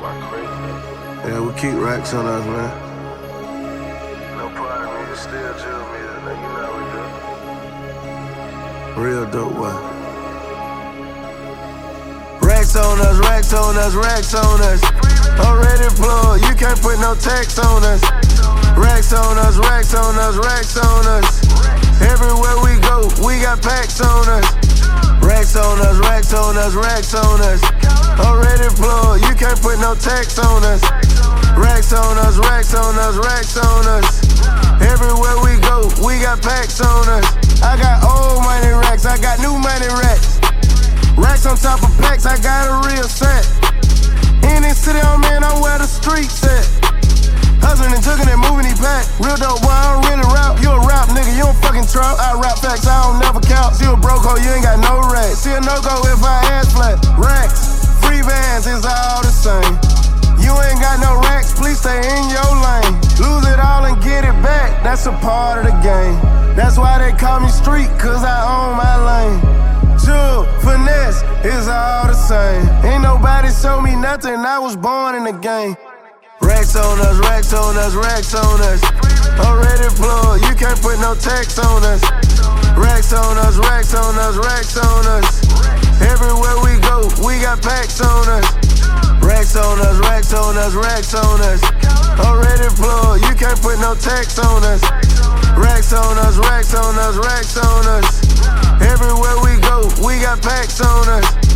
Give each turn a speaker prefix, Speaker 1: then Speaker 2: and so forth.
Speaker 1: Yeah, we keep racks on us, man.
Speaker 2: No part of me is still chill me. You know we do.
Speaker 1: Real dope, boy. Racks on us, racks on us, racks on us. Already plugged, you can't put no tax on us. Racks on us, racks on us, racks on us. Everywhere we go, we got packs on us. Racks on us, racks on us, racks on us. Already plugged, you can't put no tax on us. Racks on us, racks on us, racks on us. Everywhere we go, we got packs on us. I got old money racks, I got new money racks. Racks on top of packs, I got a real set. In this city, I'm in, I'm where the streets at. Hustling and jugging and moving these pack. Real dope, boy, I don't really rap. You a rap nigga, you don't fucking trap. I rap facts, I don't never count. See a broke hoe, you ain't got no racks. See a no-go if I ass flat. Racks, free bands is all the same. You ain't got no racks, please stay in your lane. Lose it all and get it back, that's a part of the game. That's why they call me street, cause I own my lane. Jug, finesse, is all the same. Ain't nobody show me nothing, I was born in the game. Racks on us, racks on us, racks on us. Already plugged, you can't put no tax on us. Racks on us, racks on us, racks on us. Everywhere we go, we got packs on us. Racks on us, racks on us, racks on us. Already plugged, you can't put no tax on us. Racks on us, racks on us, racks on us. Everywhere we go, we got packs on us.